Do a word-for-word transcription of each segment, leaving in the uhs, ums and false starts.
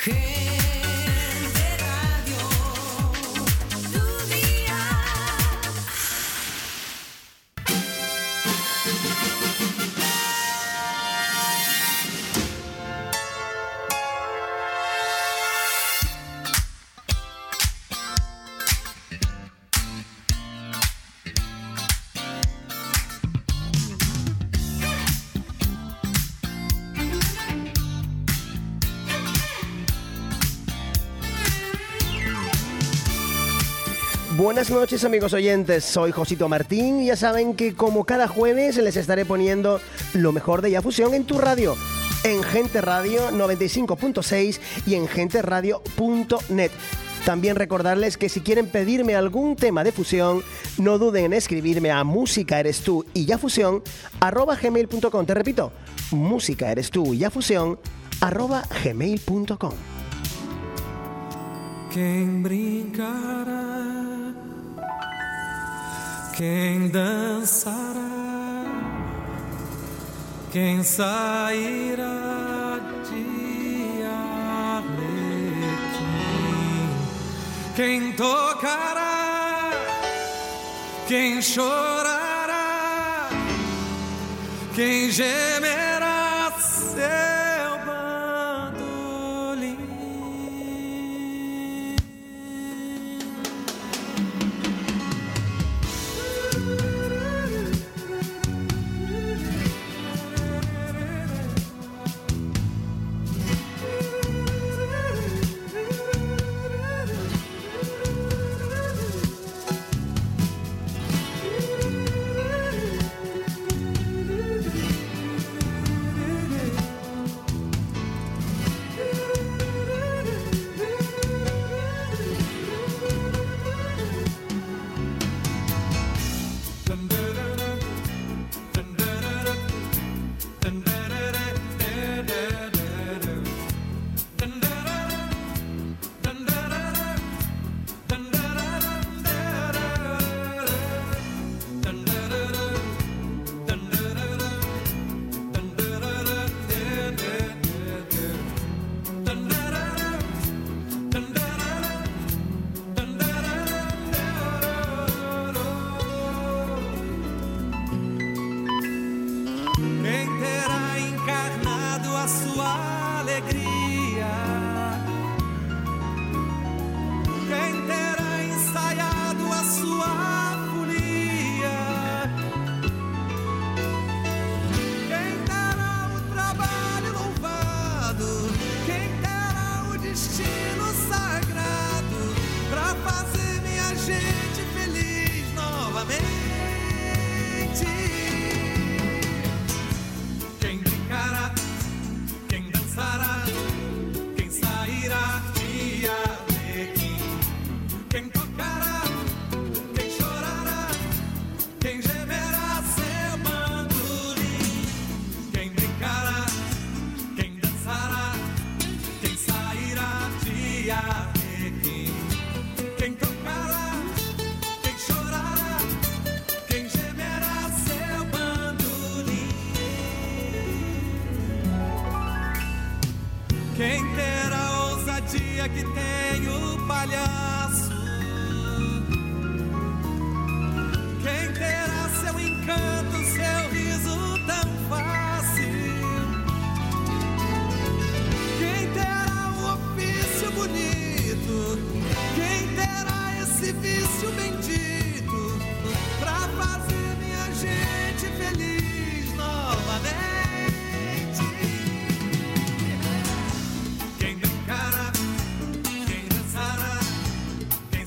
Buenas noches, amigos oyentes, soy Josito Martín y ya saben que como cada jueves les estaré poniendo lo mejor de Ya Fusión en tu radio, en Gente Radio noventa y cinco punto seis y en gente radio punto net. También recordarles que si quieren pedirme algún tema de fusión, no duden en escribirme a música eres tú y ya fusión arroba gmail punto com. Te repito, música eres tú y ya fusión arroba gmail punto com. Quem brincará, quem dançará, quem sairá de Arlequim, quem tocará, quem chorará, quem gemerá seu quem terá a ousadia que tem o palhaço, quem terá seu encanto, seu riso tão fácil, quem terá um ofício bonito, quem terá esse vício bendito pra fazer minha gente feliz novamente. Quem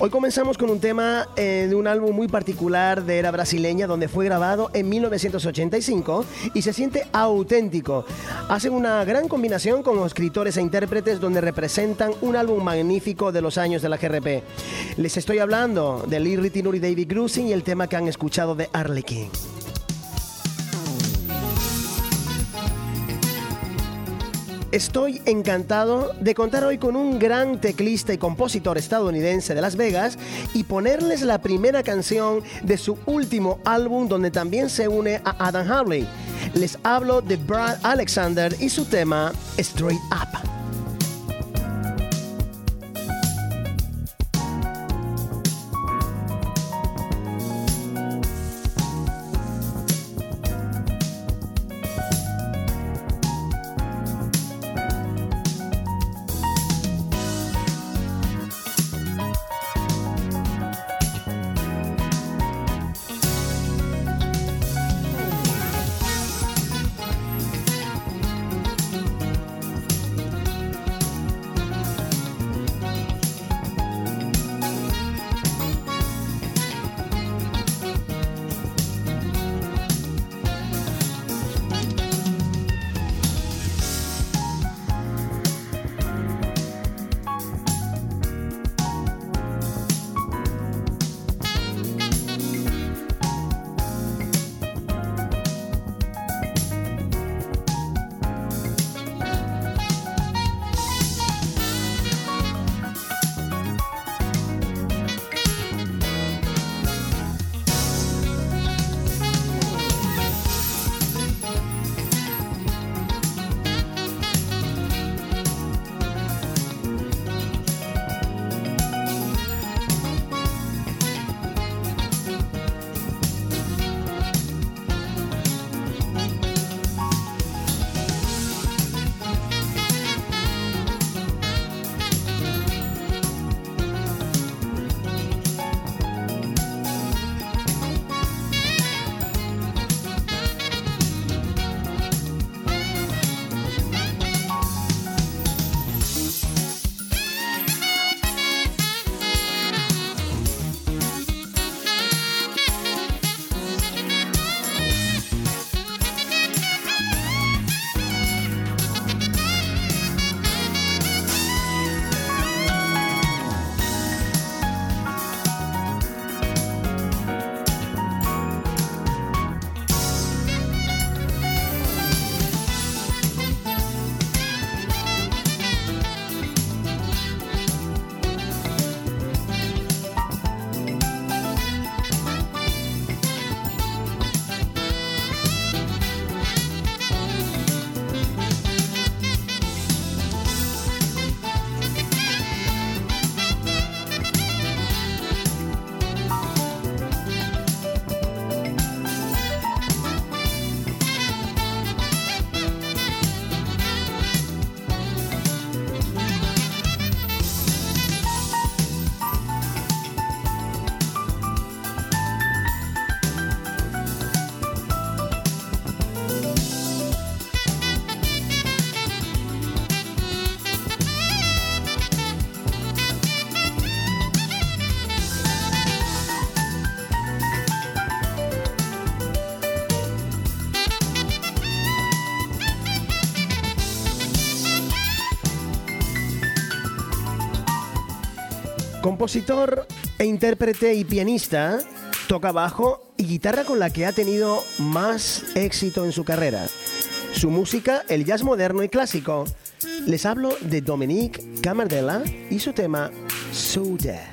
Hoy comenzamos con un tema eh, de un álbum muy particular de era brasileña, donde fue grabado en mil novecientos ochenta y cinco y se siente auténtico. Hacen una gran combinación con escritores e intérpretes donde representan un álbum magnífico de los años de la G R P. Les estoy hablando de Lee Ritenour y David Grusin y el tema que han escuchado de Arlequín. Estoy encantado de contar hoy con un gran teclista y compositor estadounidense de Las Vegas y ponerles la primera canción de su último álbum donde también se une a Adam Hawley. Les hablo de Brad Alexander y su tema Straight Up. Compositor e intérprete y pianista, toca bajo y guitarra con la que ha tenido más éxito en su carrera. Su música, el jazz moderno y clásico. Les hablo de Dominique Camardella y su tema So Dead.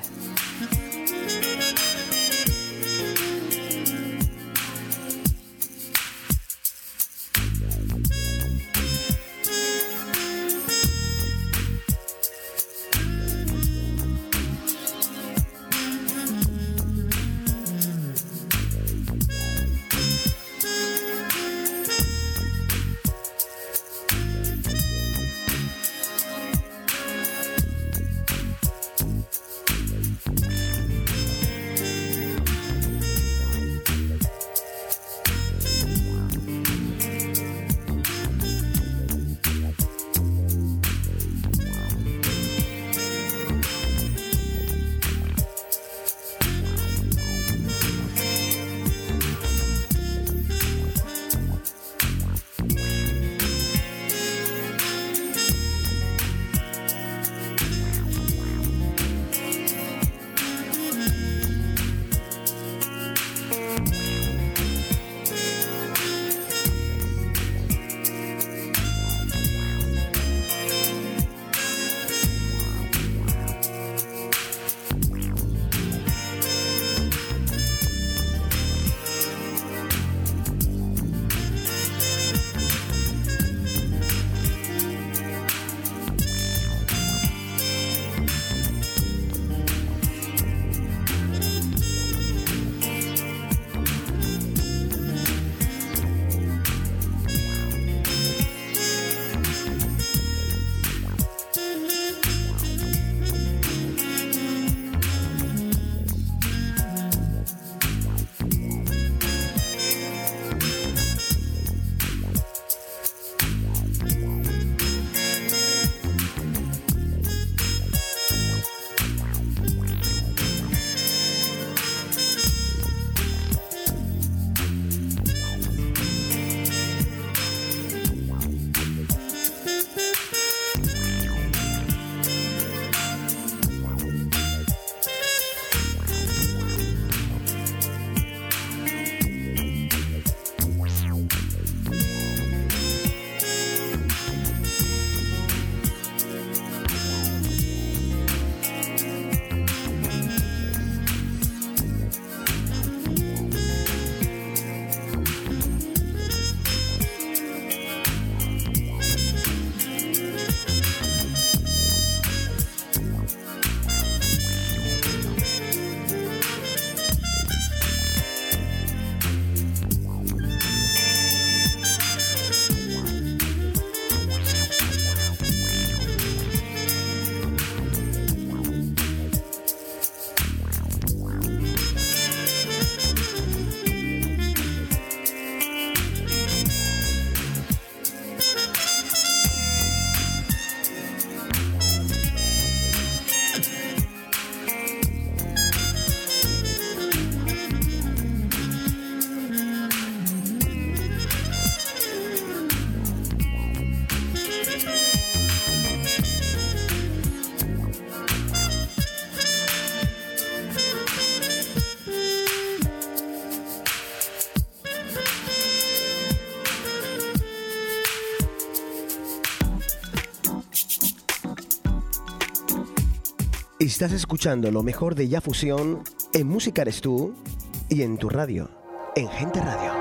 Estás escuchando lo mejor de Ya Fusión en Música Eres Tú y en tu radio, en Gente Radio.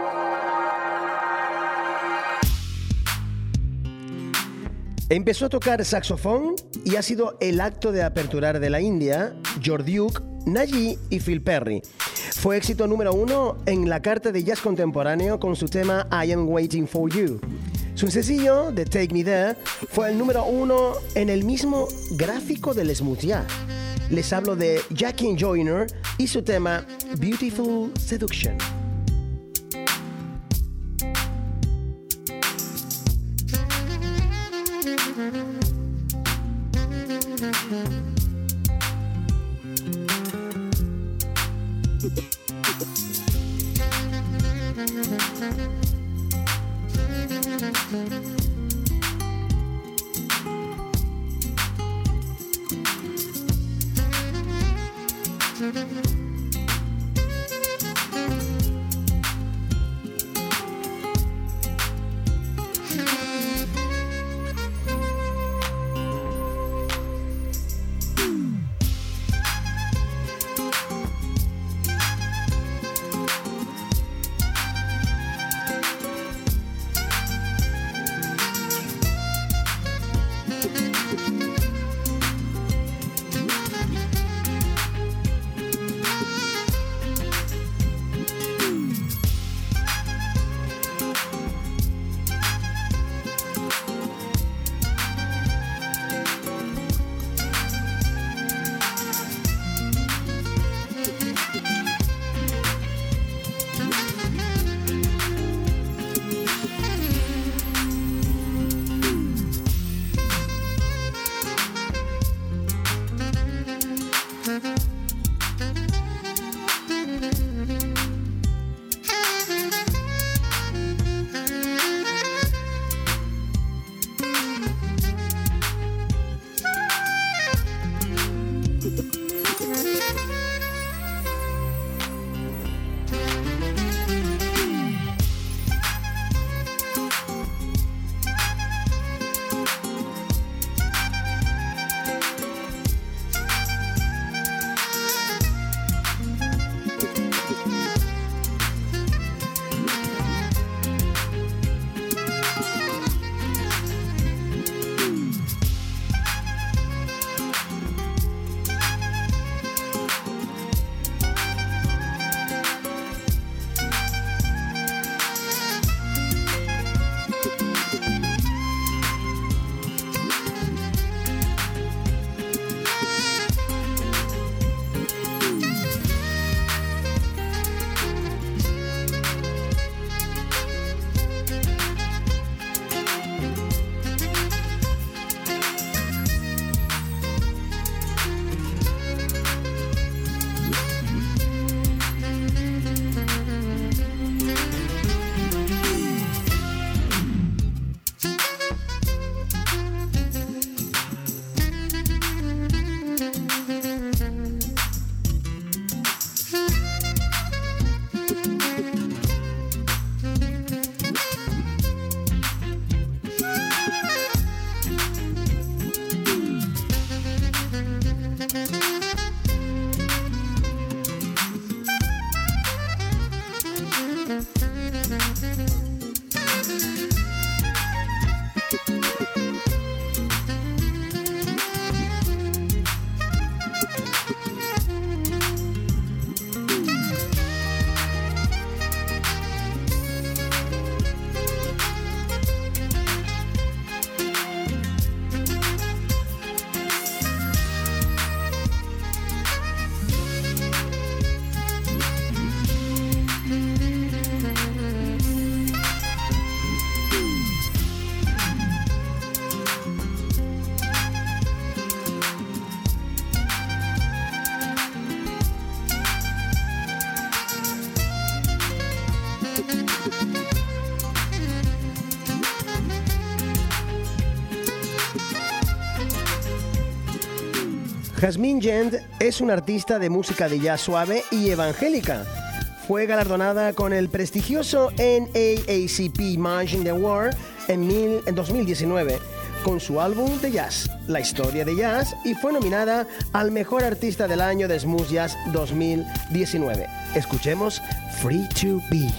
Empezó a tocar saxofón y ha sido el acto de aperturar de la India, George Duke, Naji y Phil Perry. Fue éxito número uno en la carta de jazz contemporáneo con su tema I Am Waiting For You. Su sencillo, The Take Me There, fue el número uno en el mismo gráfico del smooth jazz. Les hablo de Jackie Joyner y su tema Beautiful Seduction. Jasmine Gent es una artista de música de jazz suave y evangélica. Fue galardonada con el prestigioso N double A C P Imagine Award en, mil, en dos mil diecinueve con su álbum de jazz, La historia de jazz, y fue nominada al Mejor Artista del Año de Smooth Jazz dos mil diecinueve. Escuchemos Free to Be.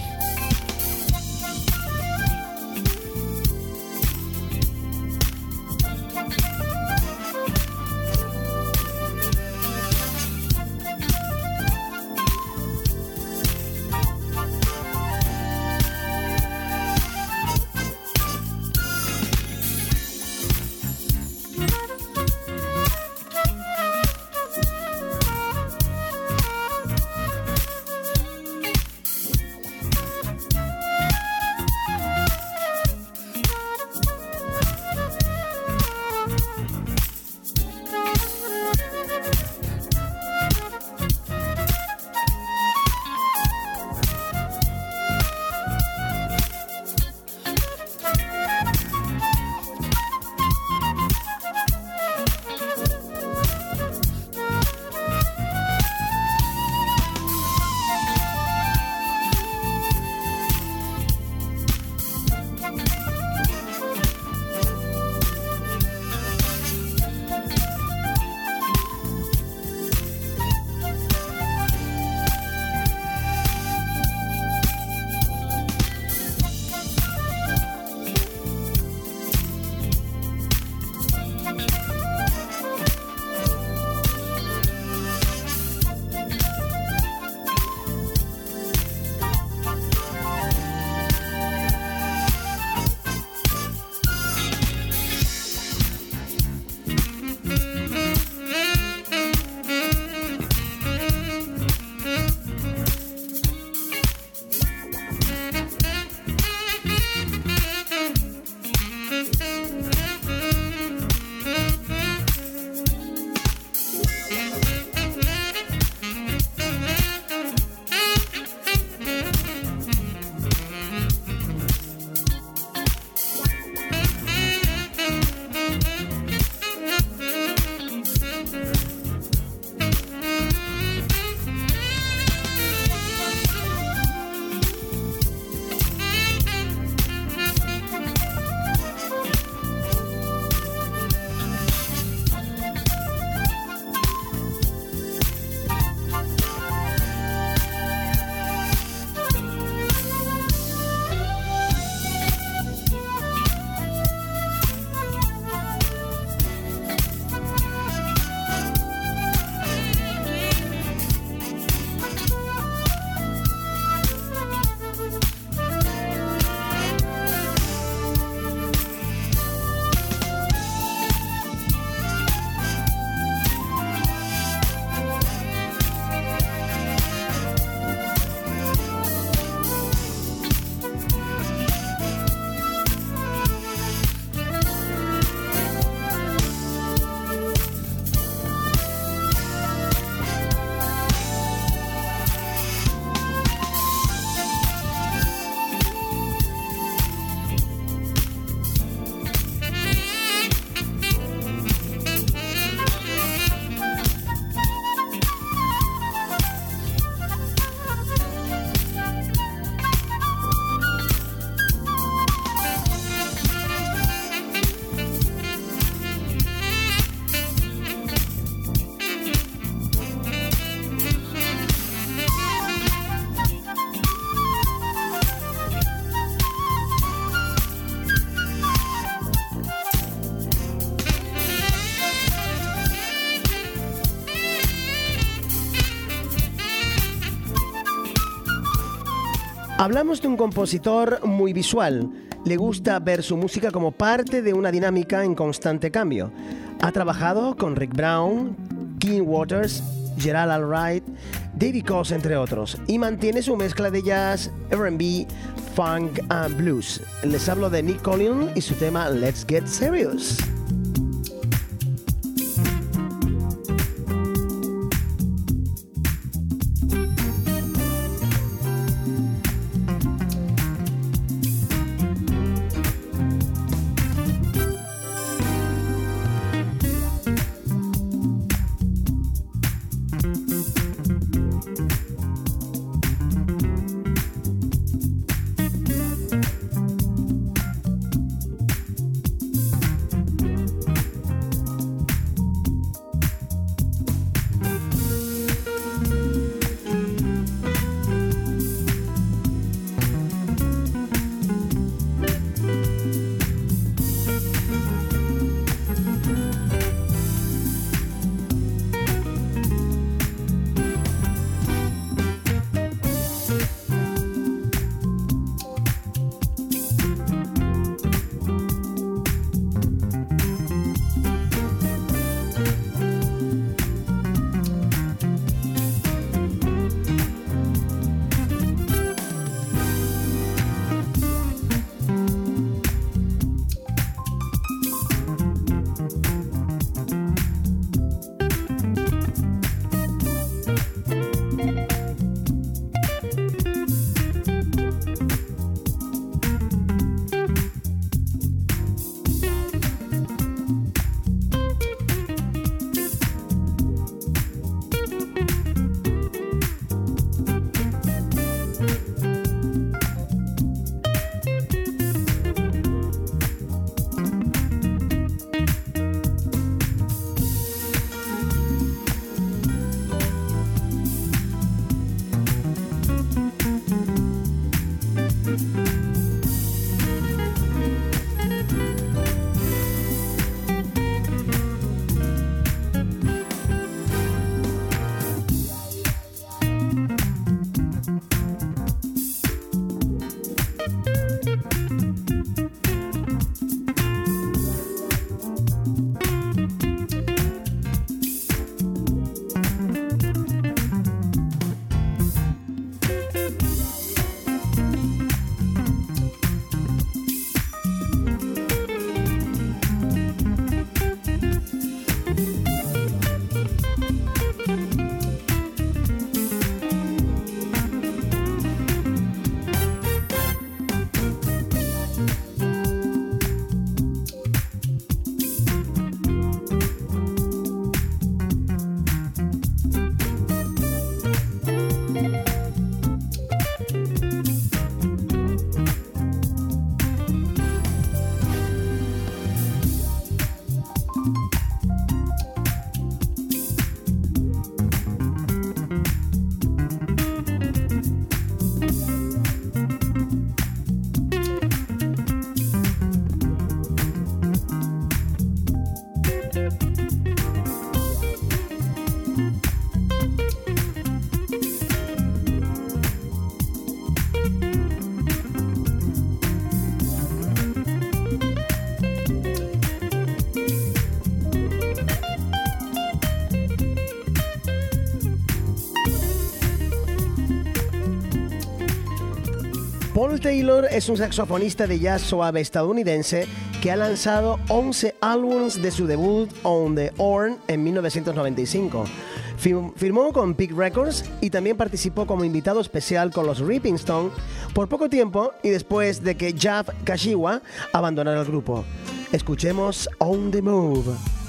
Hablamos de un compositor muy visual. Le gusta ver su música como parte de una dinámica en constante cambio. Ha trabajado con Rick Brown, King Waters, Gerald Albright, David Coase, entre otros, y mantiene su mezcla de jazz, R and B, funk and blues. Les hablo de Nick Collins y su tema Let's Get Serious. Paul Taylor es un saxofonista de jazz suave estadounidense que ha lanzado once álbumes de su debut On the Horn en mil novecientos noventa y cinco. Firmó con Peak Records y también participó como invitado especial con los Ripping Stones por poco tiempo y después de que Jeff Kashiwa abandonara el grupo. Escuchemos On the Move.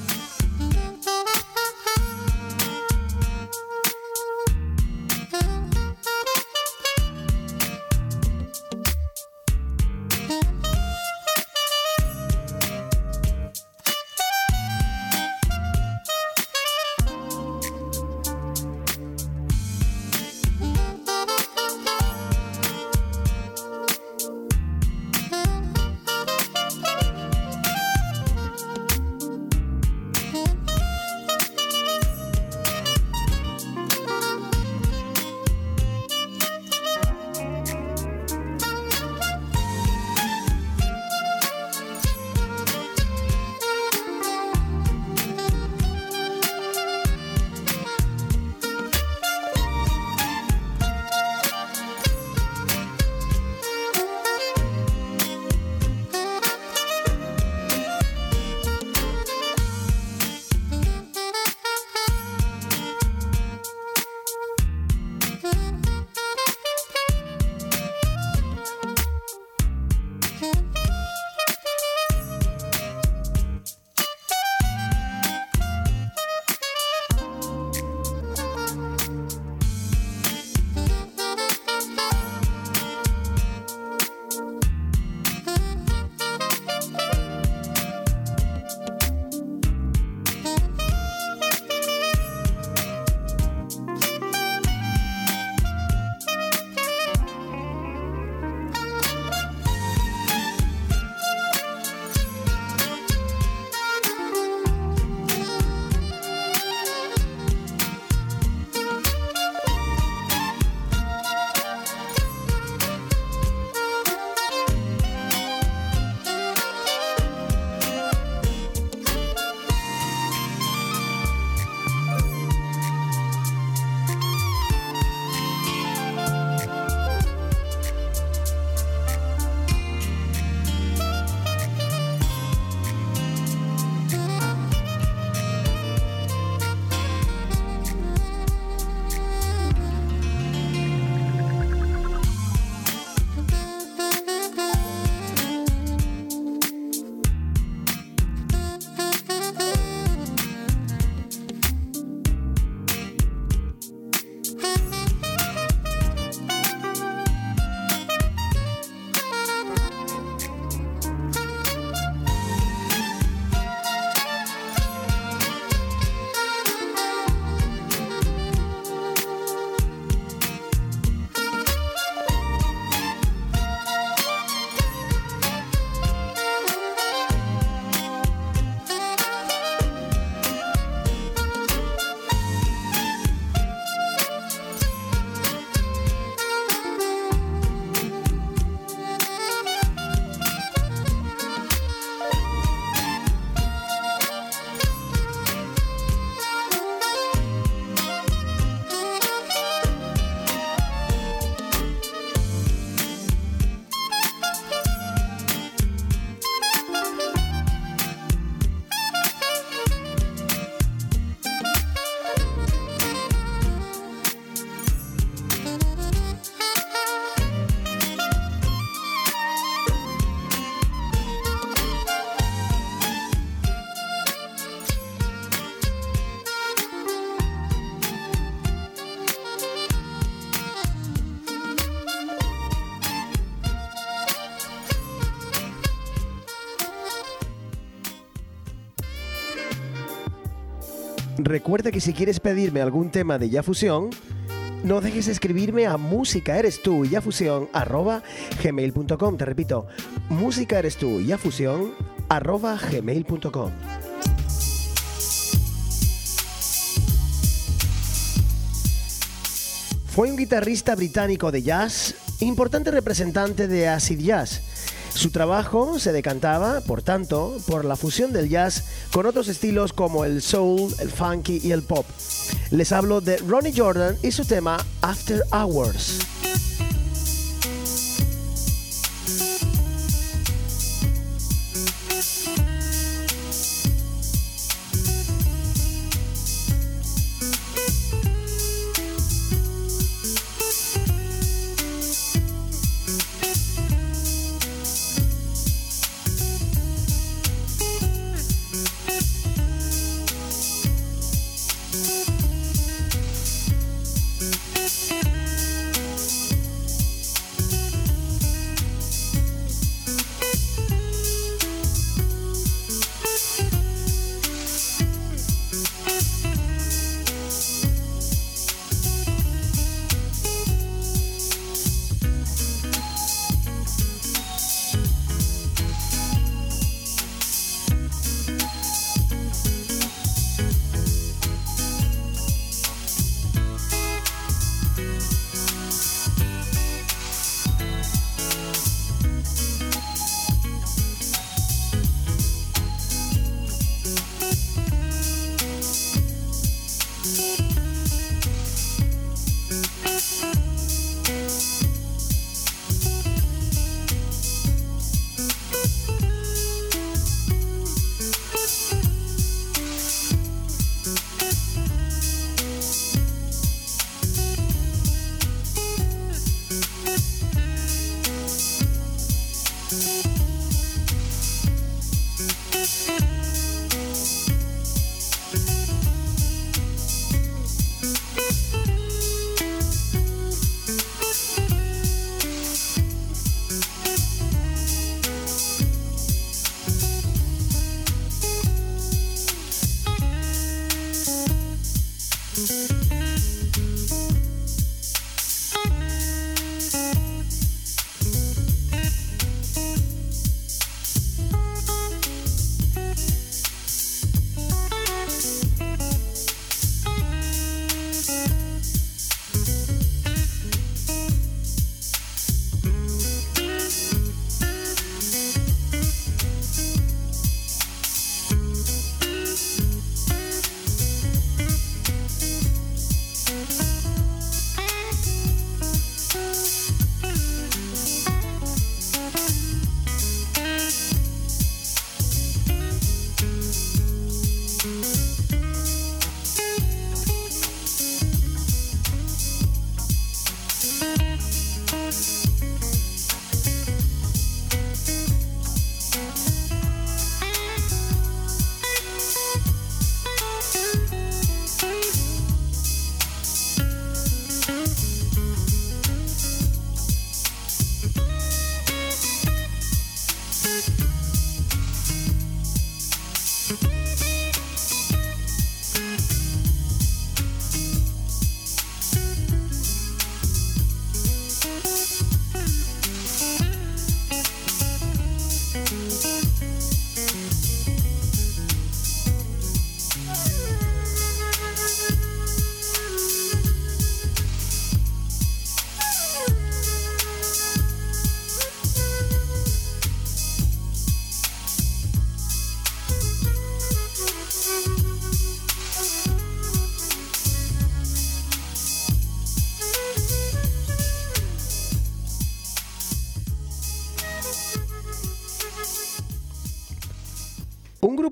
Recuerda que si quieres pedirme algún tema de Ya Fusión, no dejes de escribirme a musicaerestu yafusión arroba gmail punto com. Te repito, musicaerestu yafusión arroba gmail punto com. Fue un guitarrista británico de jazz, importante representante de acid jazz. Su trabajo se decantaba, por tanto, por la fusión del jazz con otros estilos como el soul, el funky y el pop. Les hablo de Ronnie Jordan y su tema After Hours.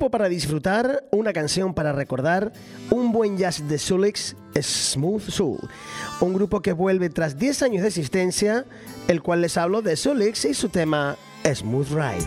grupo para disfrutar, una canción para recordar, un buen jazz de Solix, Smooth Soul. Un grupo que vuelve tras diez años de existencia, el cual les hablo de Solix y su tema Smooth Ride.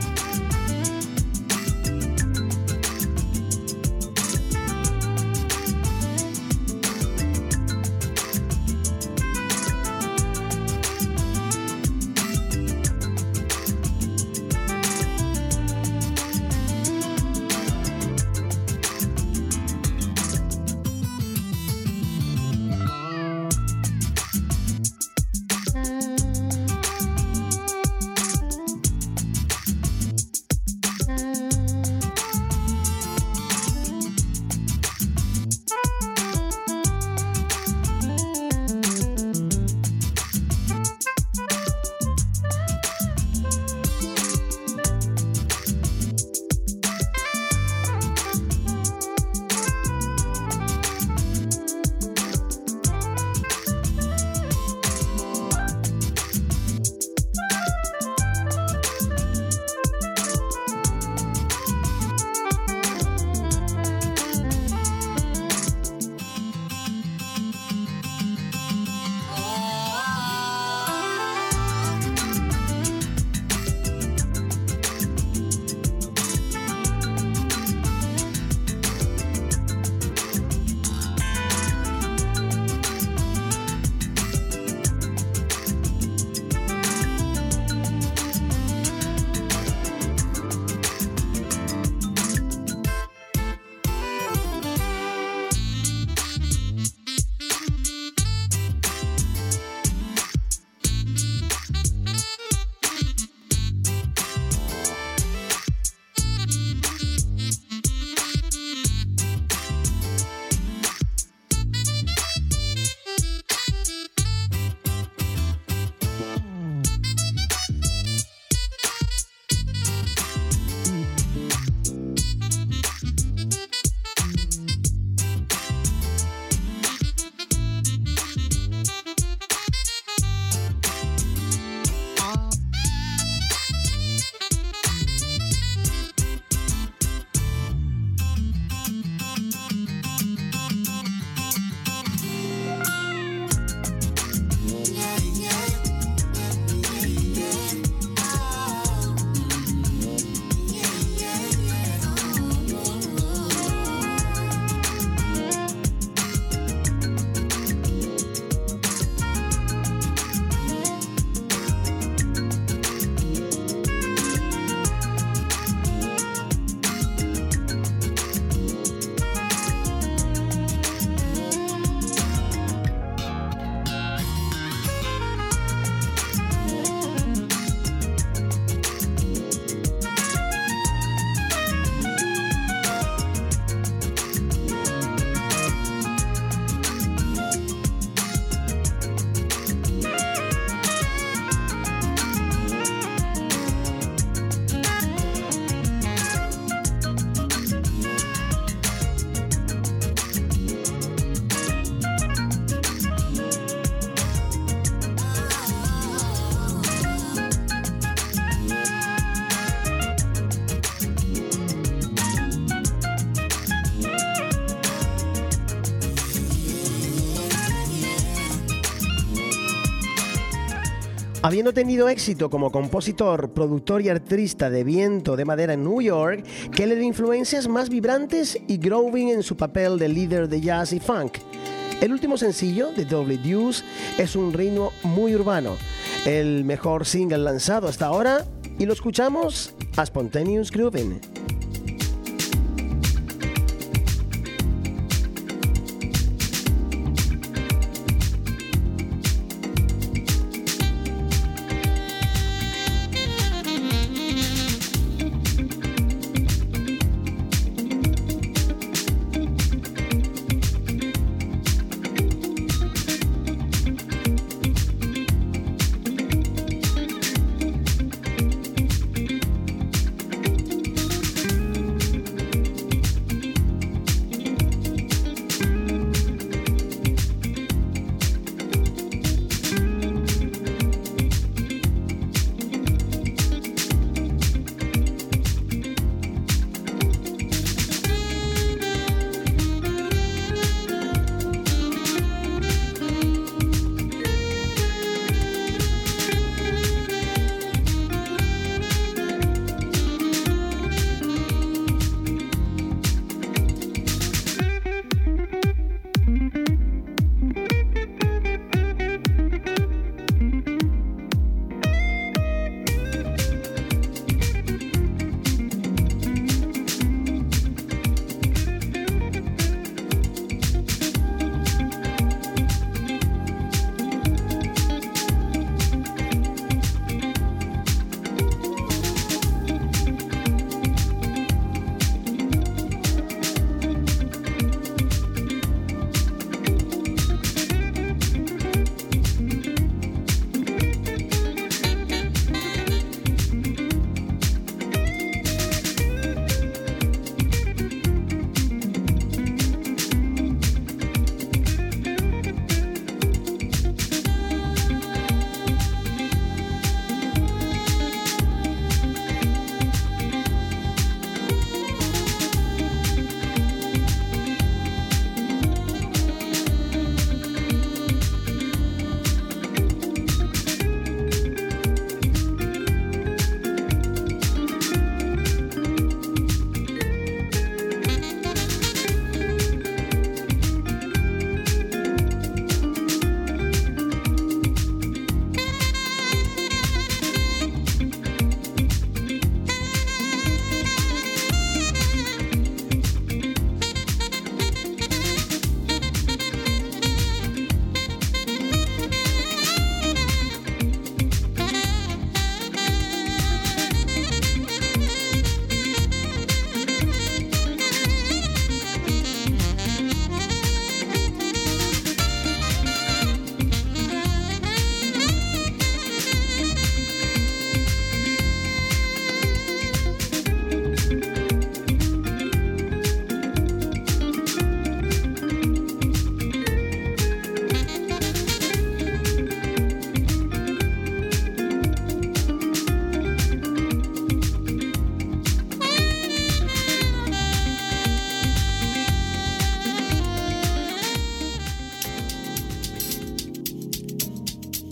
Habiendo tenido éxito como compositor, productor y artista de viento de madera en New York, Keller de influencias más vibrantes y grooving en su papel de líder de jazz y funk. El último sencillo, The Double Deuce, es un ritmo muy urbano, el mejor single lanzado hasta ahora, y lo escuchamos a Spontaneous Grooving.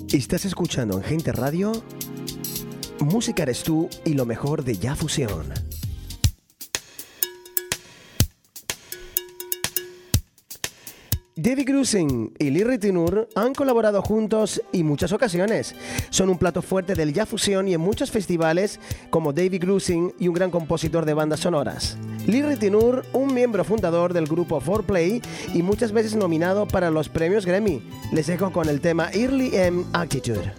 Estás escuchando en Gente Radio, Música eres tú y lo mejor de Ya Fusión. David Grusin y Lee Ritenour han colaborado juntos en muchas ocasiones. Son un plato fuerte del Ya Fusión y en muchos festivales como David Grusin y un gran compositor de bandas sonoras. Lee Ritenour, un miembro fundador del grupo four play y muchas veces nominado para los premios Grammy. Les dejo con el tema Early M Attitude.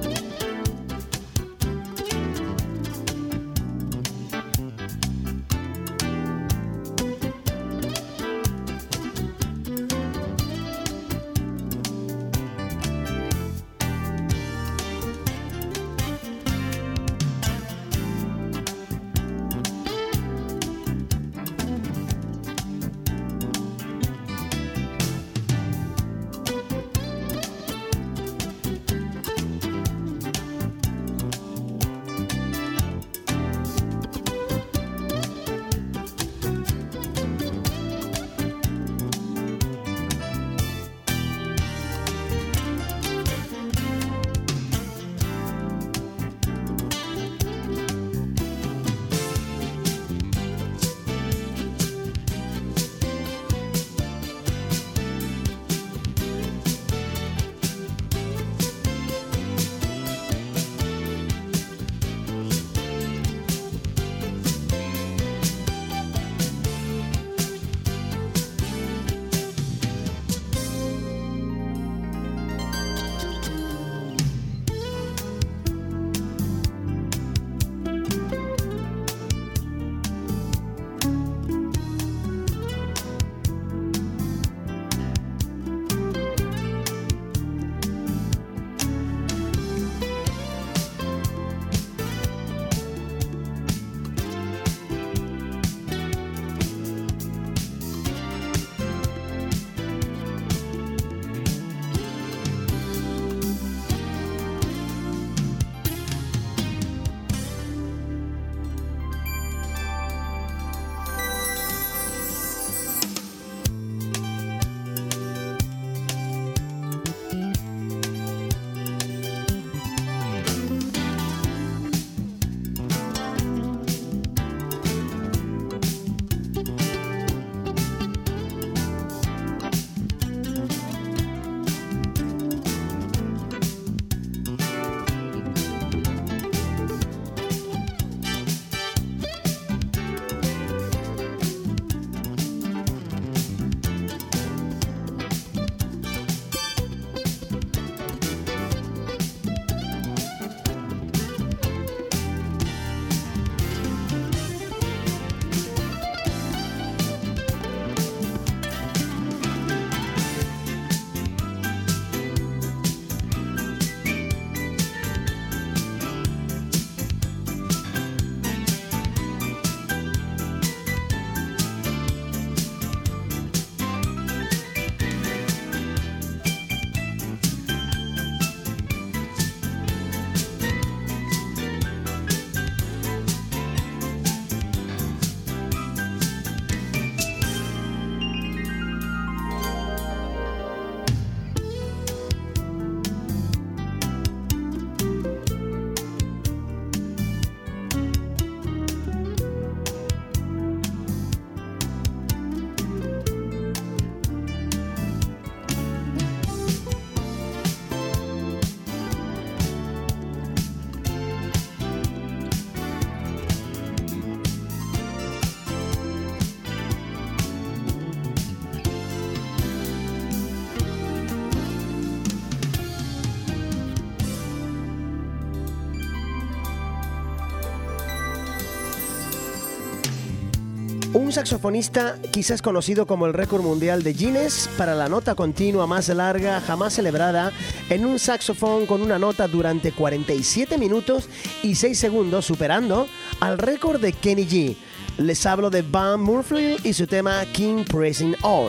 Un saxofonista quizás conocido como el récord mundial de Guinness para la nota continua más larga jamás celebrada en un saxofón con una nota durante cuarenta y siete minutos y seis segundos, superando al récord de Kenny G. Les hablo de Van Murphy y su tema King Pressing On.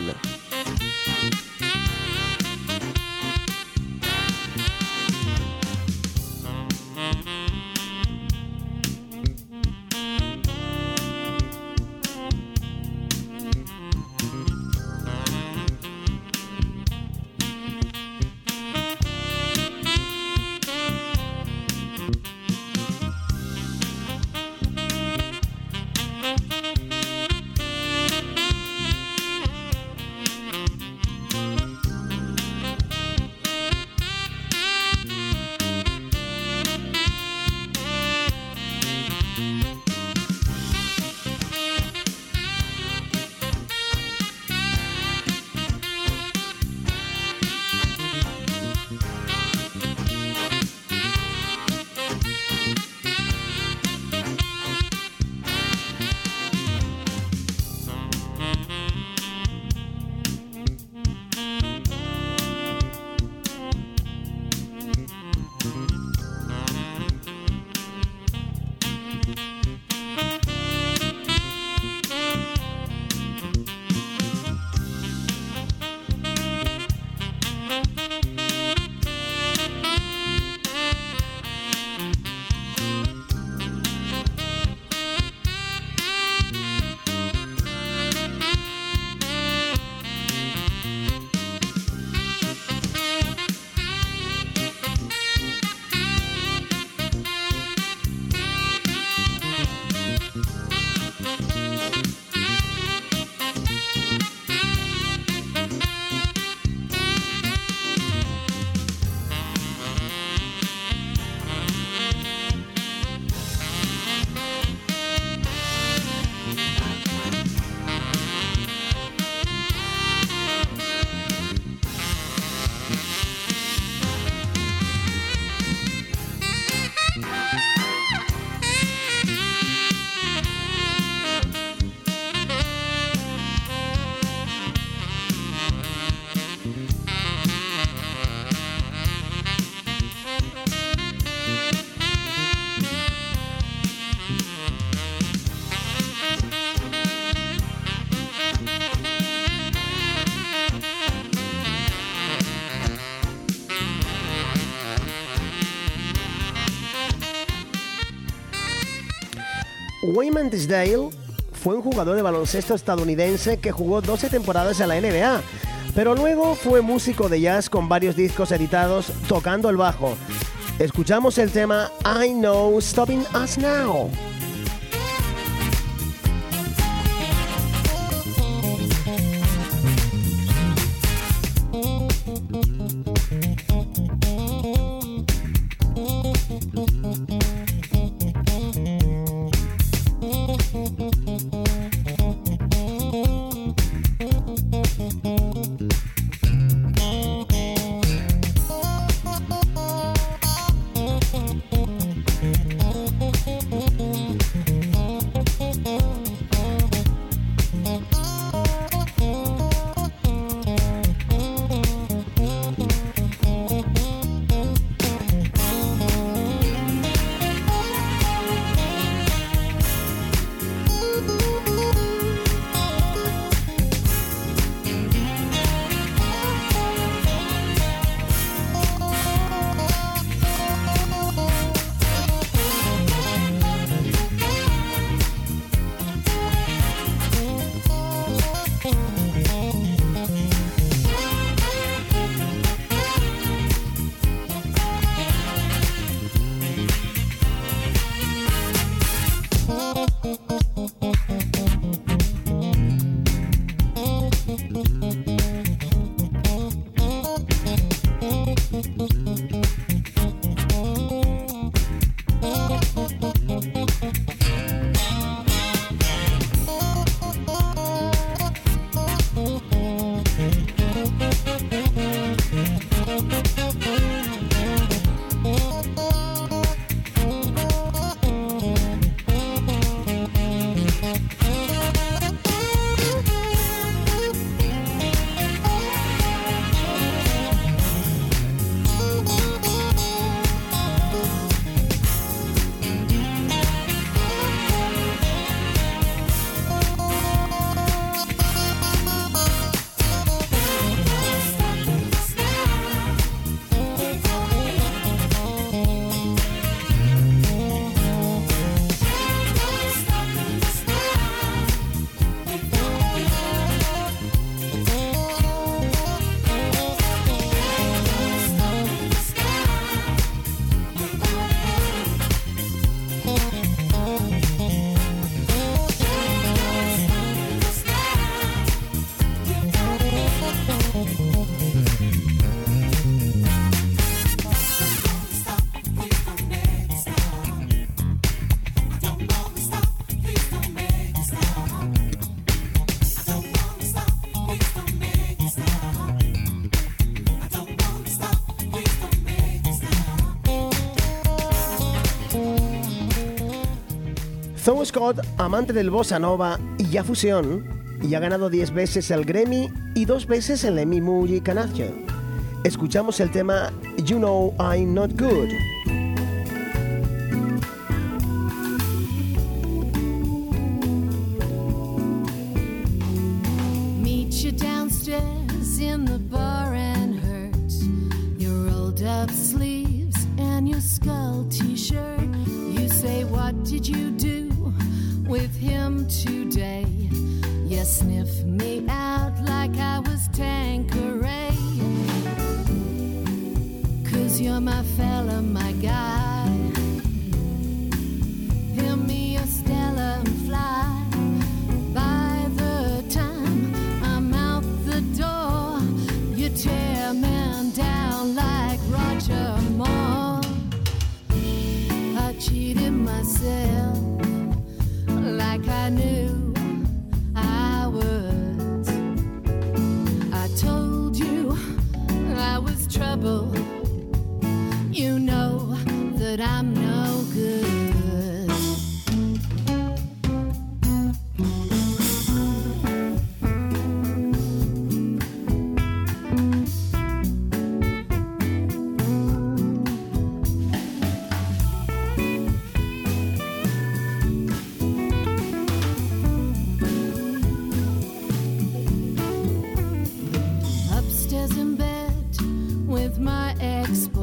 Wayman Tisdale fue un jugador de baloncesto estadounidense que jugó doce temporadas en la N B A, pero luego fue músico de jazz con varios discos editados tocando el bajo. Escuchamos el tema I Know Stopping Us Now. Tom Scott, amante del bossa nova y ya fusión, y ha ganado diez veces el Grammy y dos veces el Emmy Music Awards. Escuchamos el tema You Know I'm Not Good. Meet you downstairs in the bar and hurt your rolled up sleeves and your skull t-shirt. You say, what did you do with him today? You sniff me out like I was Tanqueray. 'Cause you're my fella, my guy. Hear me a Stella and fly. By the time I'm out the door, you tear man down like Roger Moore. I cheated myself like I knew I was. I told you I was trouble. You know that I'm no good.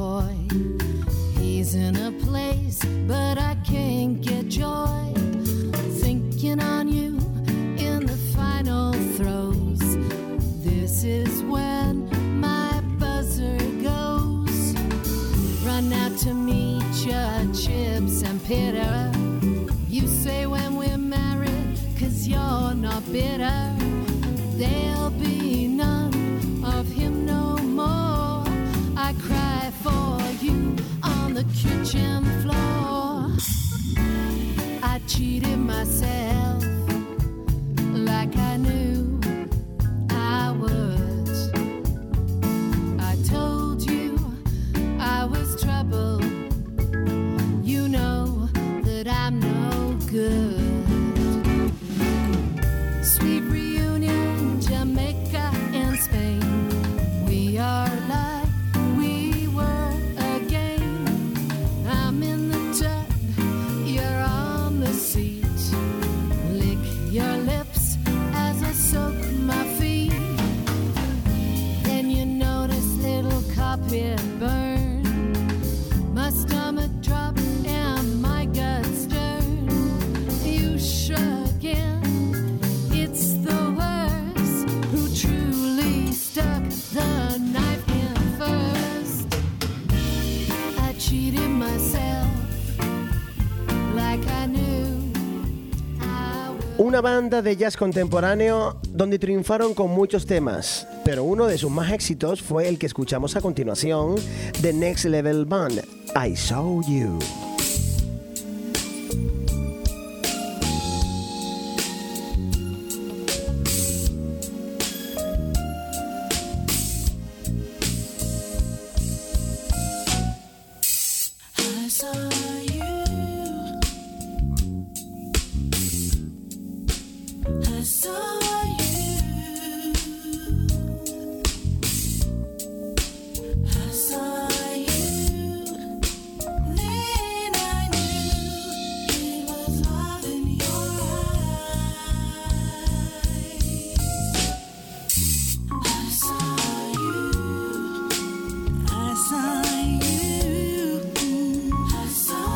In a place, but I can't get joy. hit her. You say when we're married, 'cause you're not bitter. There'll be none of him no more. I cry for you on the kitchen floor. I cheated myself like I knew I would. I told you I was trouble. You know that I'm no good. Sweet reunion, Jamaica and Spain. We are like we were again. I'm in the tub, you're on the seat. Lick your lips as I soak my feet. Then you notice little carpet burn. My stomach dropped and my guts turn. You shrug in, it's the worst. Who truly stuck the knife in first? I cheated myself like I knew I would. Una banda de jazz contemporáneo donde triunfaron con muchos temas, pero uno de sus más éxitos fue el que escuchamos a continuación, The Next Level Band, I Saw You. I saw you. I saw you. I saw you. Then I knew it was love in your eyes. I saw you. I saw you. I saw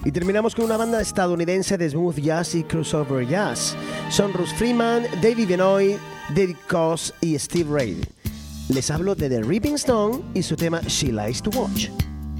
Y terminamos con una banda estadounidense de smooth jazz y crossover jazz. Son Russ Freeman, David Benoit, David Koz y Steve Reid. Les hablo de The Ripping Stone y su tema She Likes to Watch.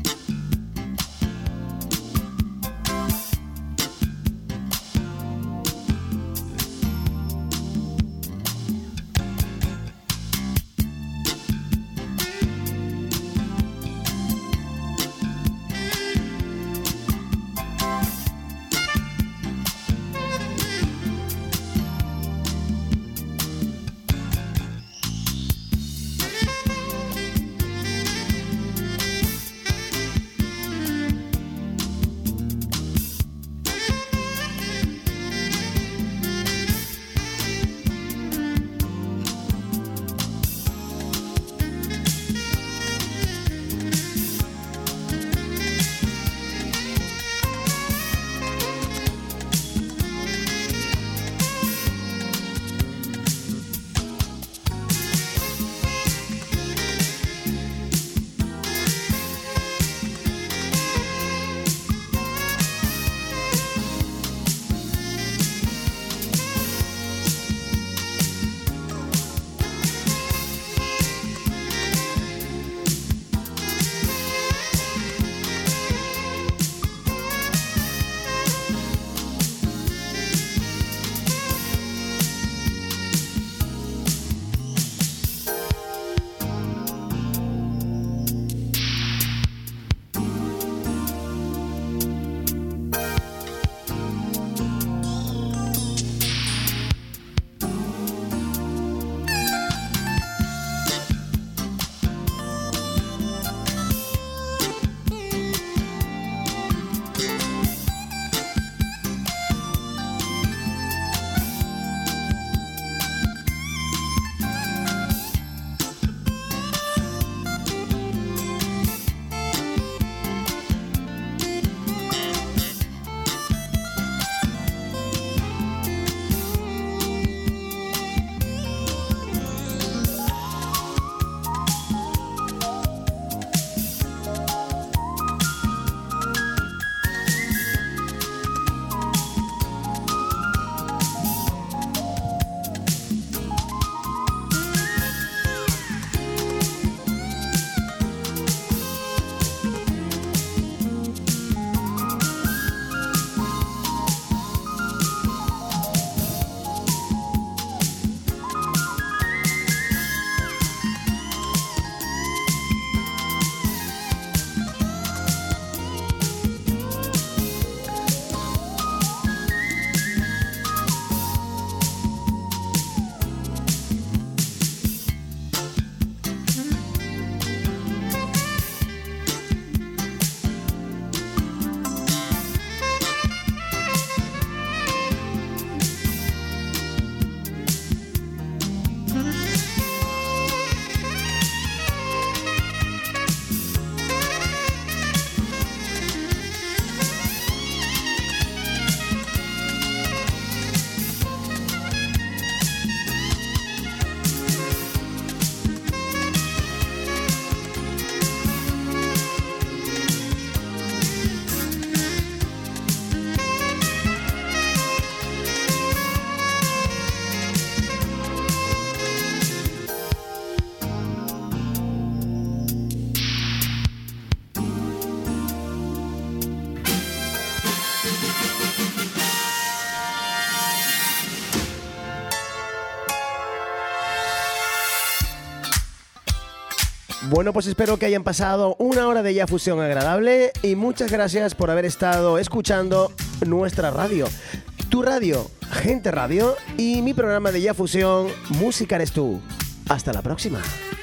Bueno, pues espero que hayan pasado una hora de Ya Fusión agradable y muchas gracias por haber estado escuchando nuestra radio. Tu radio, Gente Radio, y mi programa de Ya Fusión, Música Eres Tú. Hasta la próxima.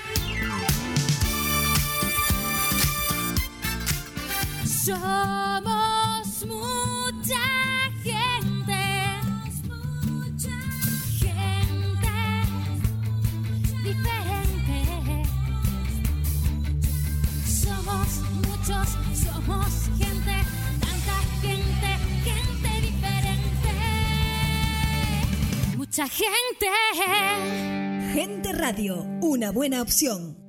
Somos mucha gente, mucha gente diferente. Somos muchos, somos gente, tanta gente, gente diferente. Mucha gente. Gente Radio, una buena opción.